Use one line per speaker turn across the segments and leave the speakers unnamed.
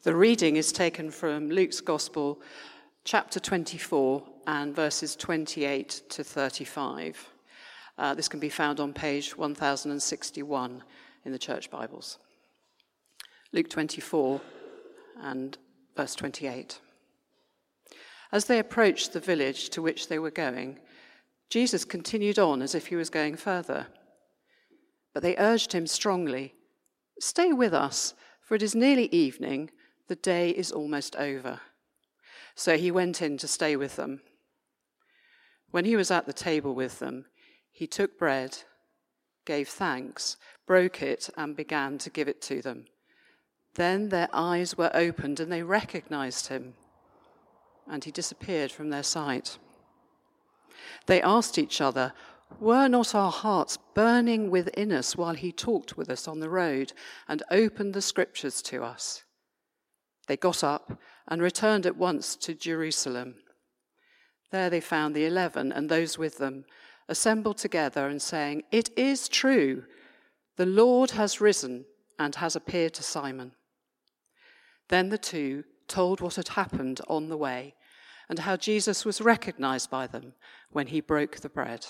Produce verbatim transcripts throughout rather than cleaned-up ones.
The reading is taken from Luke's Gospel, chapter twenty-four, and verses twenty-eight to thirty-five. Uh, this can be found on page one thousand sixty-one in the Church Bibles. Luke twenty-four and verse twenty-eight. As they approached the village to which they were going, Jesus continued on as if he was going further. But they urged him strongly, "Stay with us, for it is nearly evening. The day is almost over." So he went in to stay with them. When he was at the table with them, he took bread, gave thanks, broke it, and began to give it to them. Then their eyes were opened and they recognized him, and he disappeared from their sight. They asked each other, "Were not our hearts burning within us while he talked with us on the road and opened the scriptures to us?" They got up and returned at once to Jerusalem. There they found the eleven and those with them, assembled together and saying, "It is true, the Lord has risen and has appeared to Simon." Then the two told what had happened on the way and how Jesus was recognized by them when he broke the bread.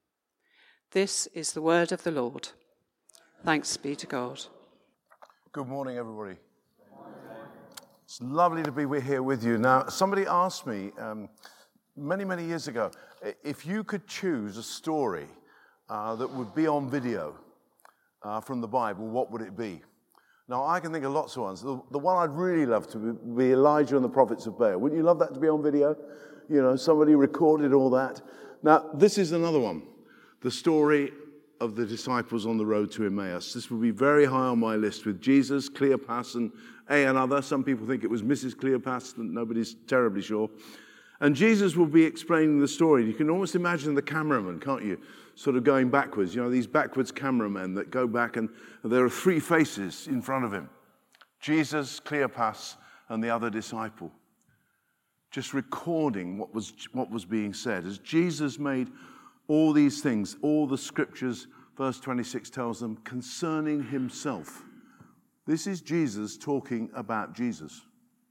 This is the word of the Lord. Thanks be to God.
Good morning, everybody. It's lovely to be here with you. Now, somebody asked me um, many, many years ago, if you could choose a story uh, that would be on video uh, from the Bible, what would it be? Now, I can think of lots of ones. The, the one I'd really love to be, be Elijah and the Prophets of Baal. Wouldn't you love that to be on video? You know, somebody recorded all that. Now, this is another one. The story of the disciples on the road to Emmaus. This would be very high on my list with Jesus, Cleopas, and a another. Some people think it was Missus Cleopas, nobody's terribly sure. And Jesus will be explaining the story. You can almost imagine the cameraman, can't you? Sort of going backwards. You know, these backwards cameramen that go back, and there are three faces in front of him. Jesus, Cleopas, and the other disciple. Just recording what was what was being said. As Jesus made all these things, all the scriptures, verse twenty-six tells them, concerning himself. This is Jesus talking about Jesus.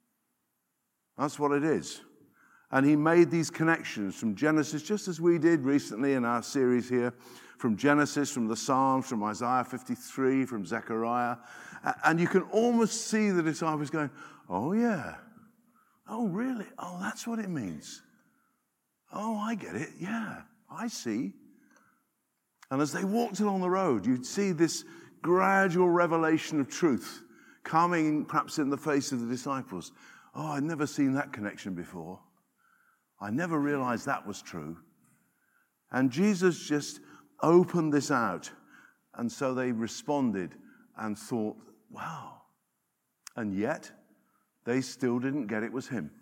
That's what it is. And he made these connections from Genesis, just as we did recently in our series here, from Genesis, from the Psalms, from Isaiah fifty-three, from Zechariah. And you can almost see the disciples going, "Oh yeah, oh really? Oh, that's what it means. Oh, I get it, yeah. I see." And as they walked along the road, you'd see this gradual revelation of truth coming perhaps in the face of the disciples. "Oh, I'd never seen that connection before. I never realized that was true." And Jesus just opened this out. And so they responded and thought, wow. And yet, they still didn't get it was him.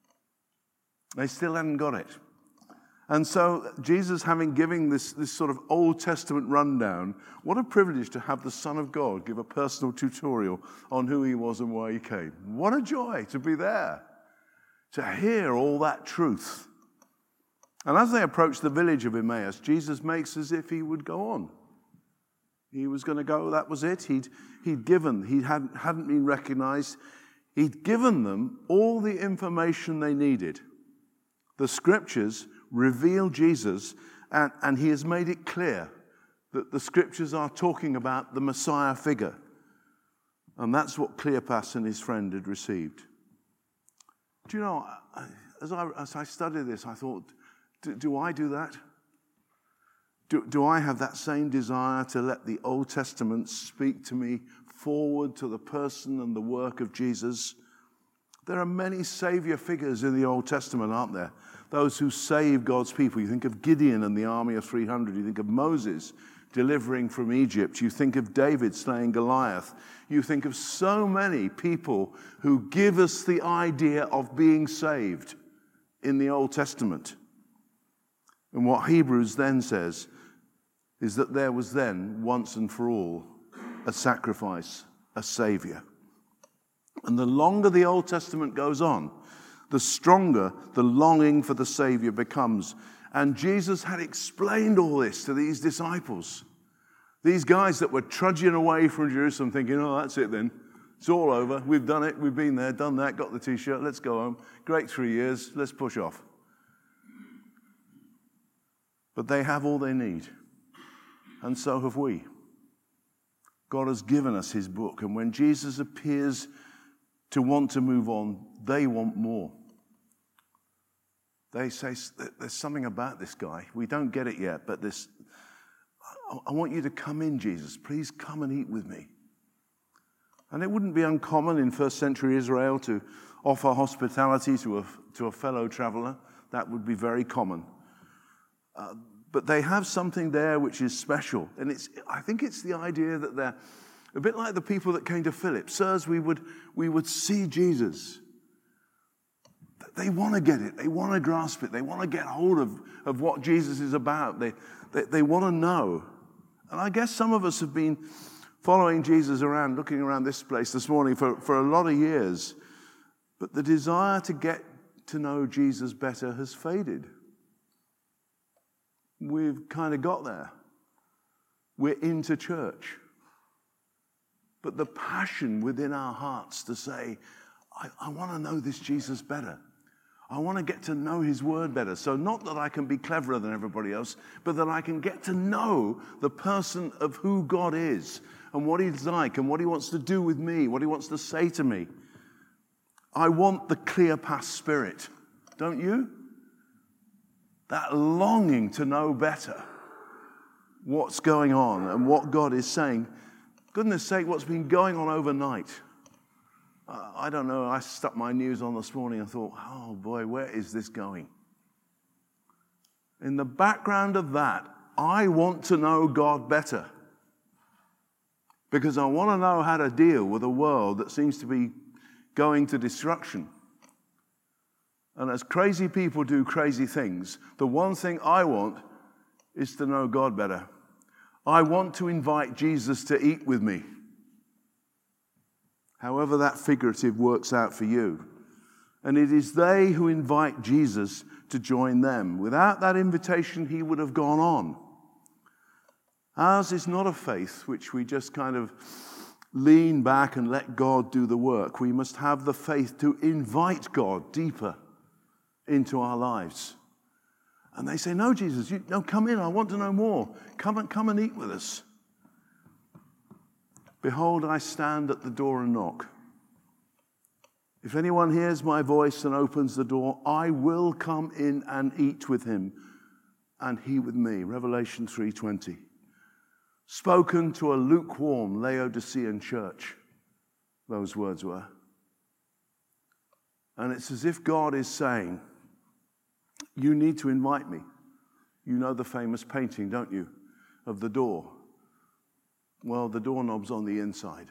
They still hadn't got it. And so Jesus, having given this, this sort of Old Testament rundown, what a privilege to have the Son of God give a personal tutorial on who he was and why he came. What a joy to be there, to hear all that truth. And as they approach the village of Emmaus, Jesus makes as if he would go on. He was going to go, that was it. He'd, he'd given, he hadn't, hadn't been recognized. He'd given them all the information they needed. The scriptures reveal Jesus, and, and he has made it clear that the scriptures are talking about the Messiah figure. And that's what Cleopas and his friend had received. Do you know, as I, as I studied this, I thought, do, do I do that? Do, do I have that same desire to let the Old Testament speak to me forward to the person and the work of Jesus? There are many Savior figures in the Old Testament, aren't there? Those who save God's people. You think of Gideon and the army of three hundred. You think of Moses delivering from Egypt. You think of David slaying Goliath. You think of so many people who give us the idea of being saved in the Old Testament. And what Hebrews then says is that there was then, once and for all, a sacrifice, a Savior. And the longer the Old Testament goes on, the stronger the longing for the Savior becomes. And Jesus had explained all this to these disciples. These guys that were trudging away from Jerusalem thinking, oh, that's it then. It's all over. We've done it. We've been there, done that, got the T-shirt. Let's go home. Great three years. Let's push off. But they have all they need. And so have we. God has given us his book. And when Jesus appears to want to move on, they want more. They say, there's something about this guy. We don't get it yet, but this, I want you to come in, Jesus. Please come and eat with me. And it wouldn't be uncommon in first century Israel to offer hospitality to a, to a fellow traveler. That would be very common. Uh, but they have something there which is special. And it's, I think it's the idea that they're a bit like the people that came to Philip. Sirs, we would, we would see Jesus. They want to get it. They want to grasp it. They want to get hold of, of what Jesus is about. They, they, they want to know. And I guess some of us have been following Jesus around, looking around this place this morning for, for a lot of years. But the desire to get to know Jesus better has faded. We've kind of got there. We're into church. But the passion within our hearts to say, I, I want to know this Jesus better. I want to get to know his word better. So not that I can be cleverer than everybody else, but that I can get to know the person of who God is and what he's like and what he wants to do with me, what he wants to say to me. I want the Cleopas spirit, don't you? That longing to know better what's going on and what God is saying. Goodness sake, what's been going on overnight? Uh, I don't know, I stuck my news on this morning and thought, oh boy, where is this going? In the background of that, I want to know God better. Because I want to know how to deal with a world that seems to be going to destruction. And as crazy people do crazy things, the one thing I want is to know God better. I want to invite Jesus to eat with me. However that figurative works out for you. And it is they who invite Jesus to join them. Without that invitation, he would have gone on. Ours is not a faith which we just kind of lean back and let God do the work. We must have the faith to invite God deeper into our lives. And they say, no, Jesus, you, no, come in. I want to know more. Come and come and eat with us. Behold, I stand at the door and knock. If anyone hears my voice and opens the door, I will come in and eat with him, and he with me. Revelation three twenty. Spoken to a lukewarm Laodicean church, those words were. And it's as if God is saying, you need to invite me. You know the famous painting, don't you, of the door? Well, the doorknob's on the inside.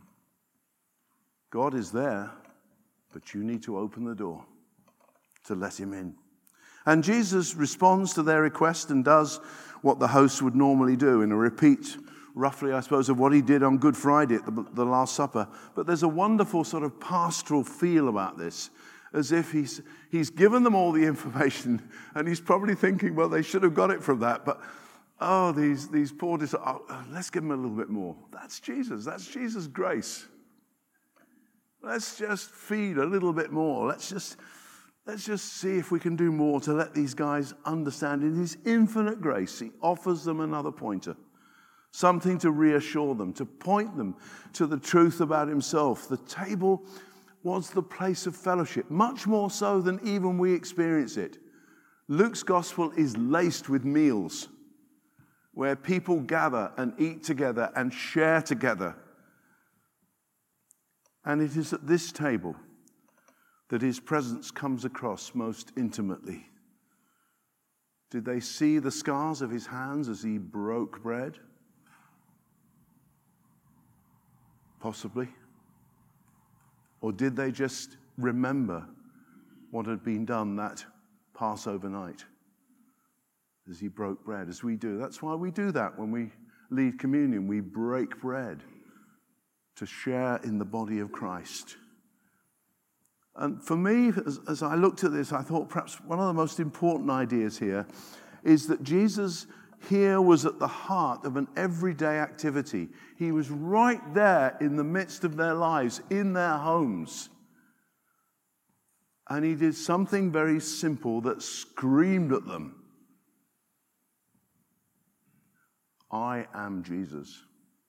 God is there, but you need to open the door to let him in. And Jesus responds to their request and does what the host would normally do in a repeat, roughly, I suppose, of what he did on Good Friday at the, the Last Supper. But there's a wonderful sort of pastoral feel about this, as if he's, he's given them all the information, and he's probably thinking, well, they should have got it from that, but oh, these, these poor disciples, oh, let's give them a little bit more. That's Jesus. That's Jesus' grace. Let's just feed a little bit more. Let's just, let's just see if we can do more to let these guys understand in his infinite grace. He offers them another pointer, something to reassure them, to point them to the truth about himself. The table was the place of fellowship, much more so than even we experience it. Luke's gospel is laced with meals, where people gather and eat together and share together. And it is at this table that his presence comes across most intimately. Did they see the scars of his hands as he broke bread? Possibly. Or did they just remember what had been done that Passover night? As he broke bread, as we do. That's why we do that when we lead communion. We break bread to share in the body of Christ. And for me, as, as I looked at this, I thought perhaps one of the most important ideas here is that Jesus here was at the heart of an everyday activity. He was right there in the midst of their lives, in their homes. And he did something very simple that screamed at them. I am Jesus.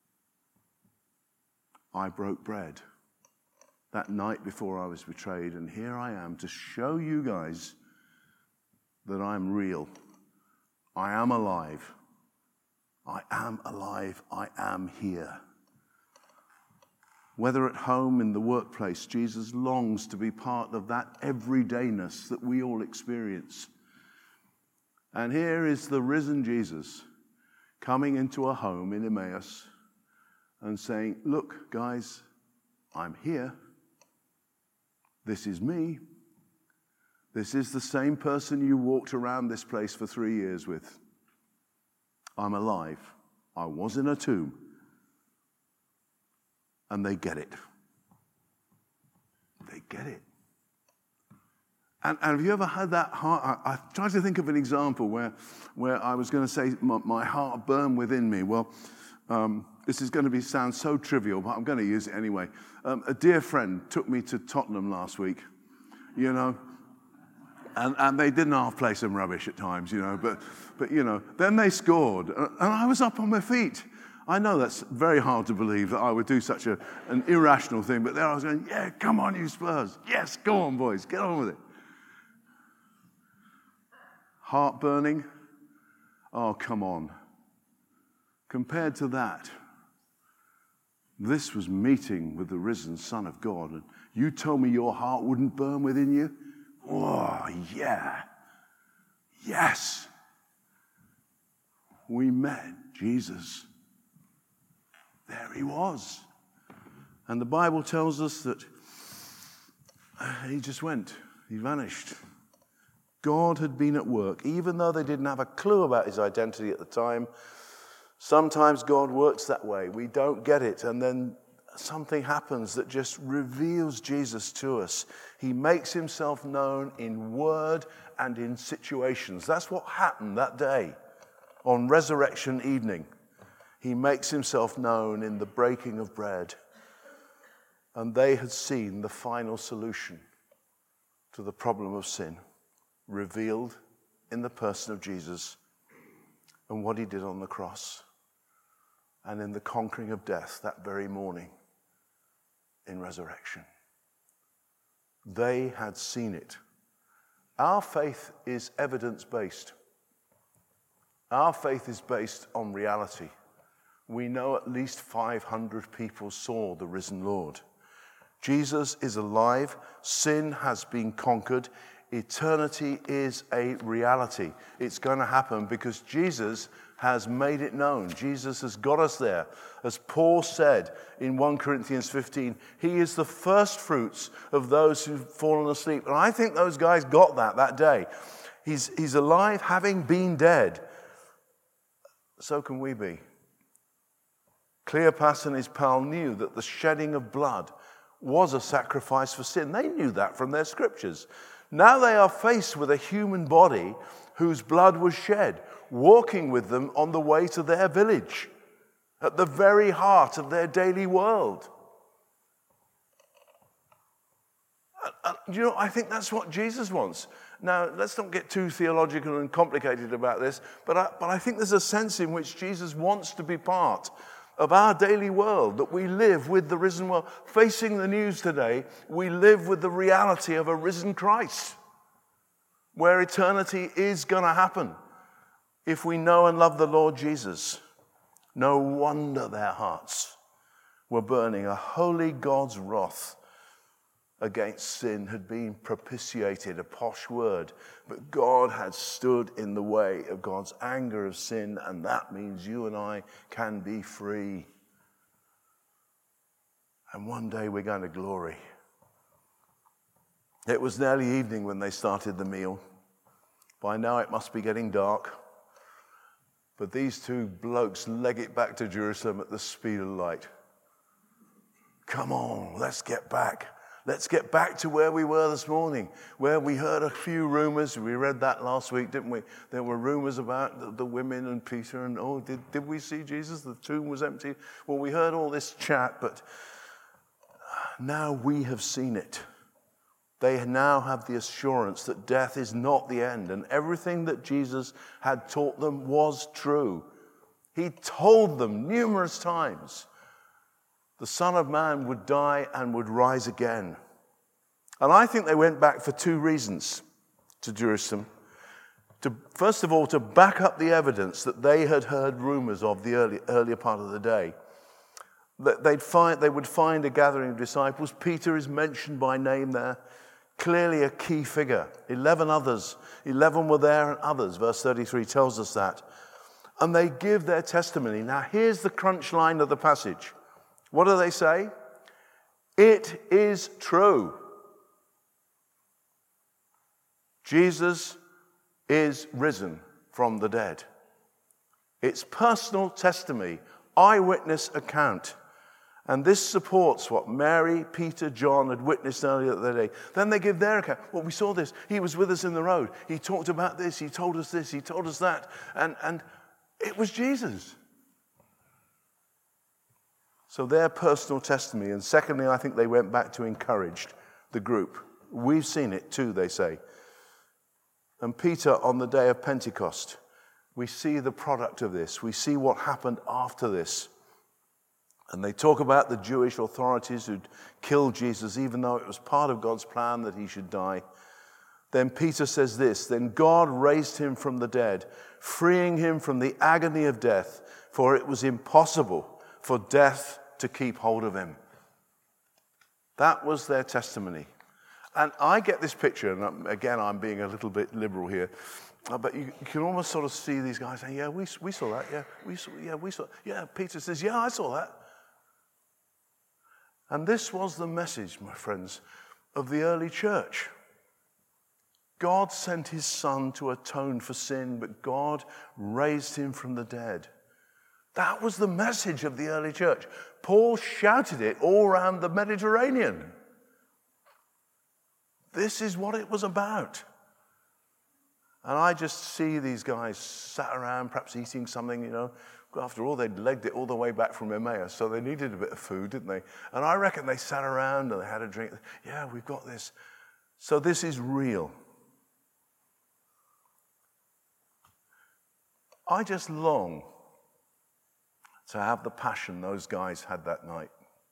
I broke bread that night before I was betrayed, and here I am to show you guys that I'm real. I am alive. I am alive. I am here. Whether at home, in the workplace, Jesus longs to be part of that everydayness that we all experience. And here is the risen Jesus coming into a home in Emmaus and saying, look, guys, I'm here. This is me. This is the same person you walked around this place for three years with. I'm alive. I was in a tomb. And they get it. They get it. And, and have you ever had that heart? I, I tried to think of an example where, where I was going to say my, my heart burned within me. Well, um, this is going to be sound so trivial, but I'm going to use it anyway. Um, a dear friend took me to Tottenham last week, you know, and, and they didn't half play some rubbish at times, you know, but, but you know, then they scored, and I was up on my feet. I know that's very hard to believe that I would do such a, an irrational thing, but there I was going, yeah, come on, you Spurs. Yes, go on, boys, get on with it. Heart burning? Oh, come on. Compared to that, this was meeting with the risen Son of God, and you told me your heart wouldn't burn within you? Oh, yeah. Yes. We met Jesus. There he was. And the Bible tells us that he just went. He vanished. God had been at work. Even though they didn't have a clue about his identity at the time, sometimes God works that way. We don't get it, and then something happens that just reveals Jesus to us. He makes himself known in word and in situations. That's what happened that day on resurrection evening. He makes himself known in the breaking of bread. And they had seen the final solution to the problem of sin, revealed in the person of Jesus and what he did on the cross and in the conquering of death that very morning in resurrection. They had seen it. Our faith is evidence-based. Our faith is based on reality. We know at least five hundred people saw the risen Lord. Jesus is alive. Sin has been conquered. Eternity is a reality. It's going to happen because Jesus has made it known. Jesus has got us there. As Paul said in First Corinthians fifteen, he is the first fruits of those who've fallen asleep. And I think those guys got that that day. He's, he's alive having been dead. So can we be. Cleopas and his pal knew that the shedding of blood was a sacrifice for sin. They knew that from their scriptures. Now they are faced with a human body whose blood was shed, walking with them on the way to their village, at the very heart of their daily world. Uh, you know, I think that's what Jesus wants. Now, let's not get too theological and complicated about this, but I, but I think there's a sense in which Jesus wants to be part of our daily world, that we live with the risen world. Facing the news today, we live with the reality of a risen Christ, where eternity is going to happen if we know and love the Lord Jesus. No wonder their hearts were burning. A holy God's wrath against sin had been propitiated, a posh word, but God had stood in the way of God's anger of sin, and that means you and I can be free. And one day we're going to glory. It was nearly evening when they started the meal. By now it must be getting dark. But these two blokes leg it back to Jerusalem at the speed of light. Come on, let's get back. Let's get back to where we were this morning, where we heard a few rumors. We read that last week, didn't we? There were rumors about the, the women and Peter and, oh, did, did we see Jesus? The tomb was empty. Well, we heard all this chat, but now we have seen it. They now have the assurance that death is not the end, and everything that Jesus had taught them was true. He told them numerous times the Son of Man would die and would rise again. And I think they went back for two reasons to Jerusalem. To, first of all, to back up the evidence that they had heard rumors of the early, earlier part of the day. That they'd find, they would find a gathering of disciples. Peter is mentioned by name there. Clearly a key figure. Eleven others. Eleven were there and others. Verse thirty-three tells us that. And they give their testimony. Now here's the crunch line of the passage. What do they say? It is true. Jesus is risen from the dead. It's personal testimony, eyewitness account. And this supports what Mary, Peter, John had witnessed earlier that day. Then they give their account. Well, we saw this. He was with us in the road. He talked about this. He told us this. He told us that. And, and it was Jesus. So their personal testimony. And secondly, I think they went back to encourage the group. We've seen it too, they say. And Peter, on the day of Pentecost, we see the product of this. We see what happened after this. And they talk about the Jewish authorities who'd killed Jesus, even though it was part of God's plan that he should die. Then Peter says this, then God raised him from the dead, freeing him from the agony of death, for it was impossible for death to keep hold of him. That was their testimony. And I get this picture, and again, I'm being a little bit liberal here, but you can almost sort of see these guys saying, yeah, we, we saw that, yeah, we saw, yeah, we saw, yeah, Peter says, yeah, I saw that. And this was the message, my friends, of the early church. God sent his Son to atone for sin, but God raised him from the dead. That was the message of the early church. Paul shouted it all around the Mediterranean. This is what it was about. And I just see these guys sat around, perhaps eating something, you know. After all, they'd legged it all the way back from Emmaus, so they needed a bit of food, didn't they? And I reckon they sat around and they had a drink. Yeah, we've got this. So this is real. I just long to have the passion those guys had that night.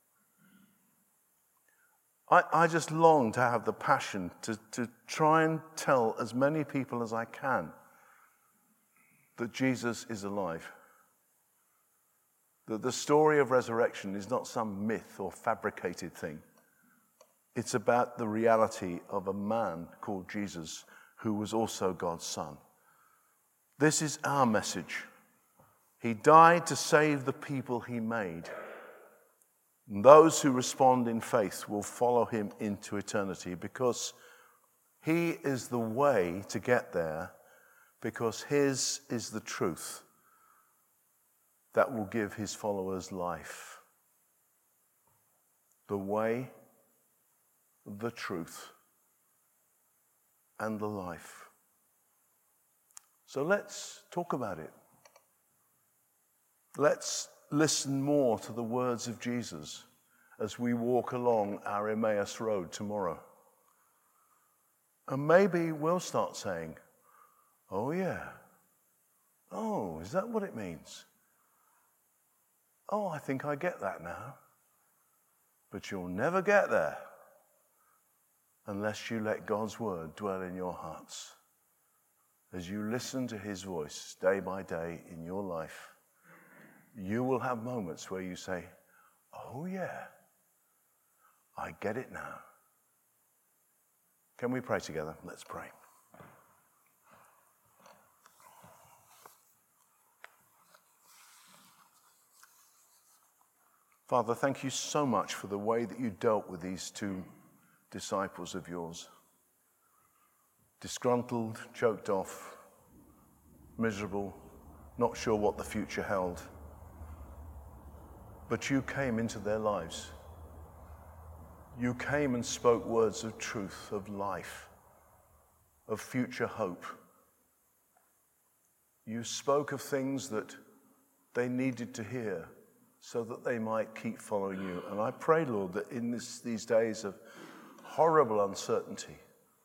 I, I just long to have the passion to, to try and tell as many people as I can that Jesus is alive. That the story of resurrection is not some myth or fabricated thing. It's about the reality of a man called Jesus who was also God's Son. This is our message. He died to save the people he made. And those who respond in faith will follow him into eternity because he is the way to get there, because his is the truth that will give his followers life. The way, the truth, and the life. So let's talk about it. Let's listen more to the words of Jesus as we walk along our Emmaus road tomorrow. And maybe we'll start saying, oh yeah, oh, is that what it means? Oh, I think I get that now. But you'll never get there unless you let God's word dwell in your hearts. As you listen to his voice day by day in your life, you will have moments where you say, oh yeah, I get it now. Can we pray together? Let's pray. Father, thank you so much for the way that you dealt with these two disciples of yours. Disgruntled, choked off, miserable, not sure what the future held. But you came into their lives. You came and spoke words of truth, of life, of future hope. You spoke of things that they needed to hear so that they might keep following you. And I pray, Lord, that in this, these days of horrible uncertainty,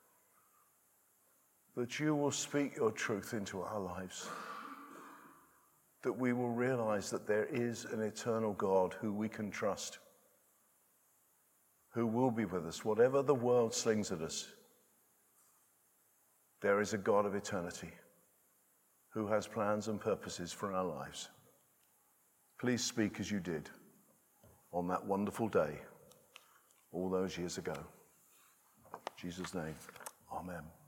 that you will speak your truth into our lives, that we will realize that there is an eternal God who we can trust, who will be with us. Whatever the world slings at us, there is a God of eternity who has plans and purposes for our lives. Please speak as you did on that wonderful day all those years ago. In Jesus' name, amen.